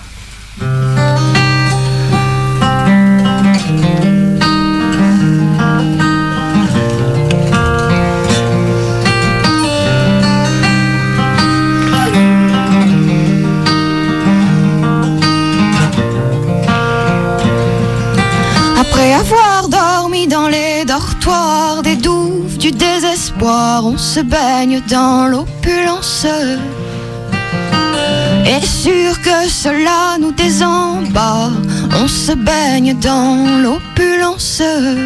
Après avoir dormi dans les dortoirs des douves du désespoir, on se baigne dans l'opulence. Et sûr que cela nous désembarque, on se baigne dans l'opulence.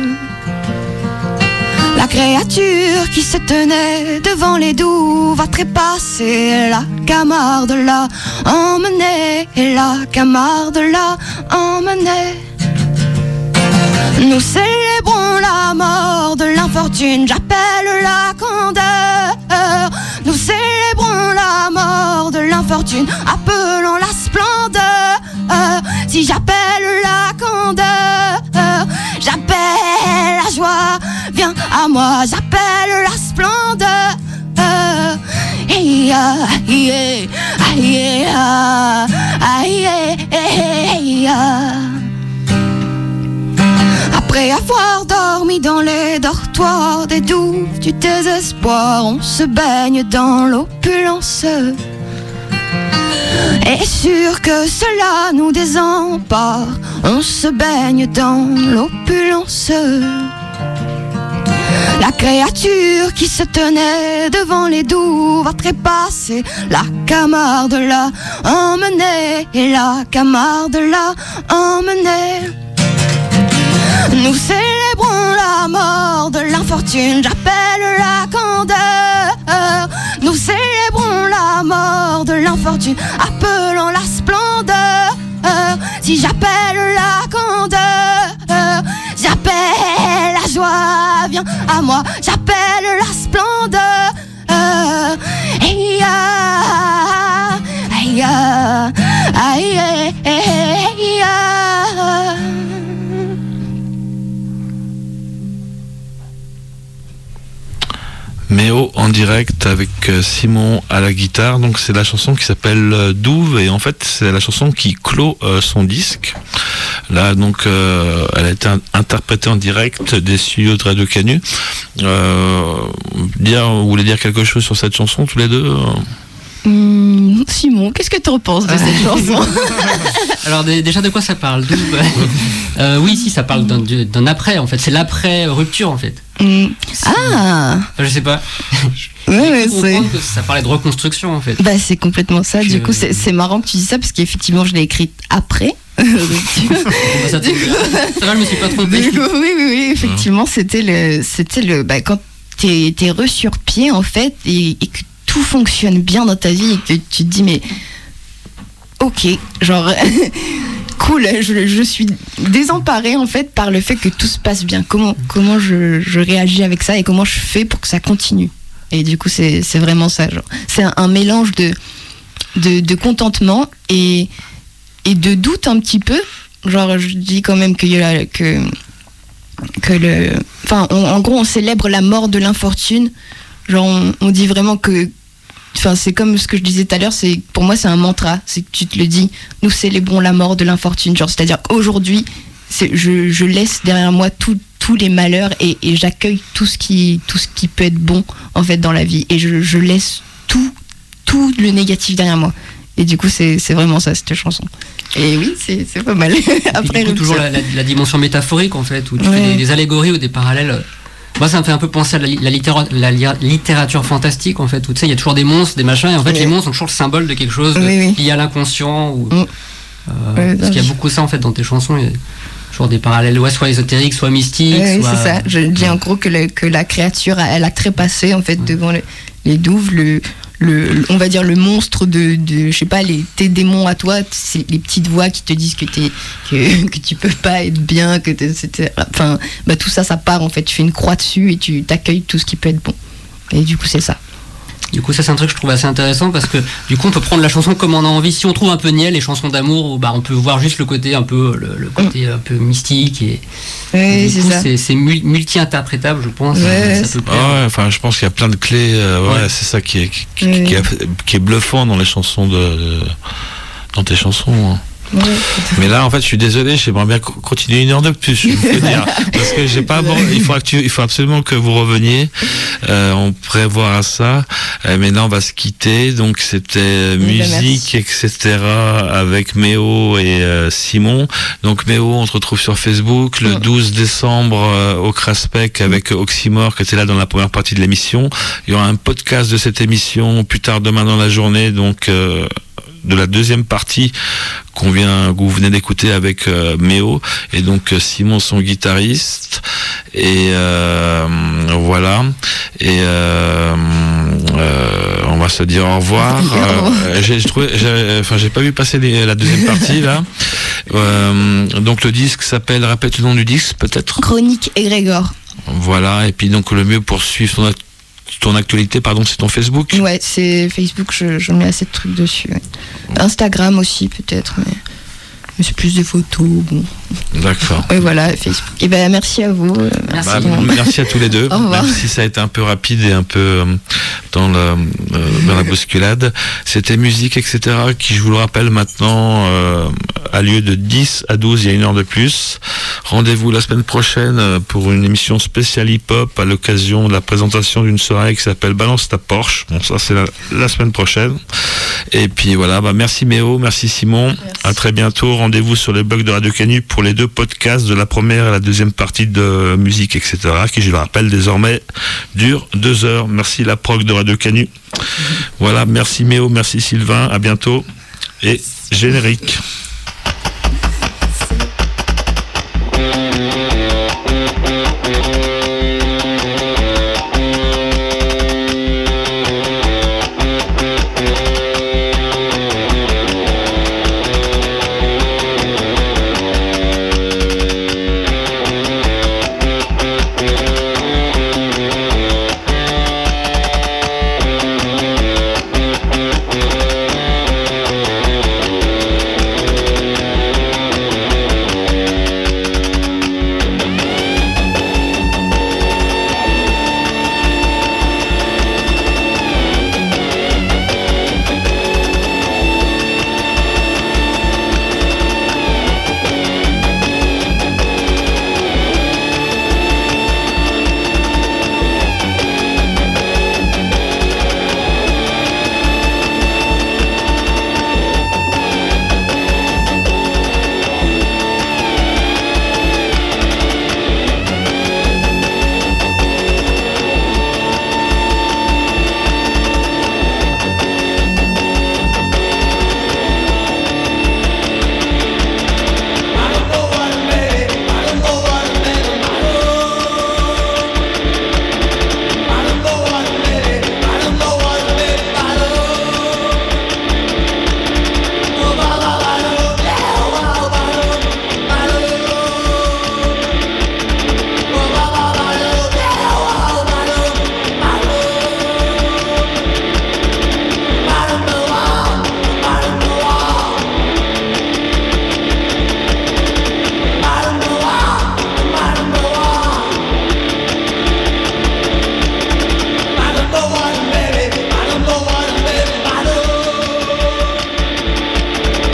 La créature qui se tenait devant les douves a trépasser, la Camarde l'a emmenée, et la Camarde l'a emmenée. Nous célébrons la mort de l'infortune, j'appelle la candeur. Nous célébrons la mort de l'infortune, appelons la splendeur. Si j'appelle la candeur, j'appelle la joie, viens à moi, j'appelle la splendeur. Après avoir dormi dans les dortoirs des douves du désespoir, on se baigne dans l'opulence. Et sûr que cela nous désempare, on se baigne dans l'opulence. La créature qui se tenait devant les douves a trépassé, la Camarde l'a emmenée, et la Camarde l'a emmenée. Nous célébrons la mort de l'infortune, j'appelle la candeur. Nous célébrons la mort de l'infortune, appelons la splendeur. Si j'appelle la candeur, j'appelle la joie, viens à moi, j'appelle la splendeur. Méo en direct avec Simon à la guitare. Donc c'est la chanson qui s'appelle Douve, et en fait c'est la chanson qui clôt son disque. Là donc elle a été interprétée en direct des studios de Radio Canu. Vous voulez dire quelque chose sur cette chanson tous les deux? Simon, qu'est-ce que tu en penses de cette chanson? Alors déjà de quoi ça parle? Oui, si, ça parle d'un après en fait, c'est l'après rupture en fait. Ah, je sais pas. Ouais, que ça parlait de reconstruction en fait. Bah c'est complètement ça. Du coup c'est marrant que tu dis ça parce qu'effectivement je l'ai écrite après. Ça va, je me suis pas trompé. Oui, effectivement c'était le quand t'es sur pied en fait et que tout fonctionne bien dans ta vie et que tu te dis mais ok, genre cool, je suis désemparée en fait par le fait que tout se passe bien. Comment je réagis avec ça et comment je fais pour que ça continue. Et du coup c'est vraiment ça, genre c'est un mélange de contentement et de doute un petit peu. Genre je dis quand même en gros on célèbre la mort de l'infortune. Genre on dit vraiment que c'est comme ce que je disais tout à l'heure, pour moi c'est un mantra, c'est que tu te le dis, nous célébrons la mort de l'infortune, genre c'est-à-dire qu'aujourd'hui je laisse derrière moi tous les malheurs et j'accueille tout ce qui peut être bon en fait dans la vie et je laisse tout le négatif derrière moi. Et du coup c'est vraiment ça cette chanson. Et oui, c'est pas mal. Après, et du coup, toujours la dimension métaphorique en fait, où tu fais des allégories ou des parallèles. Moi, ça me fait un peu penser à la littérature fantastique, en fait, où tu sais, il y a toujours des monstres, des machins, et en fait, les monstres sont toujours le symbole de quelque chose lié à l'inconscient. Parce qu'il y a beaucoup ça, en fait, dans tes chansons. Il y a toujours des parallèles, soit ésotériques, soit mystiques. C'est ça. Je dis en gros que la créature, elle a trépassé, en fait, devant les douves, on va dire le monstre de je sais pas, tes démons à toi, c'est les petites voix qui te disent que tu peux pas être bien, tout ça part en fait, tu fais une croix dessus et tu t'accueilles tout ce qui peut être bon. Et du coup c'est ça. Du coup ça c'est un truc que je trouve assez intéressant parce que du coup on peut prendre la chanson comme on a envie. Si on trouve un peu niais les chansons d'amour, on peut voir juste le côté un peu le côté un peu mystique et du coup c'est multi-interprétable, je pense. Ça peut plaire. Je pense qu'il y a plein de clés. C'est ça qui est bluffant dans les chansons dans tes chansons. Mais là en fait je suis désolé, j'aimerais bien continuer 1 heure de plus, je peux dire, parce que j'ai pas il faut absolument que vous reveniez. On prévoit ça, mais là on va se quitter. Donc c'était musique etc avec Méo et Simon. Donc Méo, on te retrouve sur Facebook le 12 décembre au Craspec avec Oxymore qui était là dans la première partie de l'émission. Il y aura un podcast de cette émission plus tard demain dans la journée, donc de la deuxième partie que vous venez d'écouter avec Méo et donc Simon son guitariste et voilà et on va se dire au revoir. J'ai pas vu passer la deuxième partie là. Donc le disque s'appelle, répète le nom du disque peut-être. Chronique Égrégore. Voilà, et puis donc le mieux pour suivre ton actualité, c'est ton Facebook? Ouais, c'est Facebook, je mets assez de trucs dessus. Ouais. Instagram aussi, peut-être, mais c'est plus des photos. Bon. D'accord. Et voilà, Facebook. Et merci à vous. Merci à tous les deux. Même si ça a été un peu rapide et un peu dans la bousculade. C'était musique, etc. qui, je vous le rappelle maintenant, a lieu de 10 à 12, il y a 1 heure de plus. Rendez-vous la semaine prochaine pour une émission spéciale hip-hop à l'occasion de la présentation d'une soirée qui s'appelle Balance ta Porsche. Bon, ça c'est la semaine prochaine. Et puis voilà, merci Méo, merci Simon. Merci. À très bientôt. Rendez-vous sur les blogs de Radio Canu pour les 2 podcasts de la première et la deuxième partie de musique, etc. qui, je le rappelle, désormais dure 2 heures. Merci la prog de Radio Canu. Voilà, merci Méo, merci Sylvain. À bientôt. Et générique.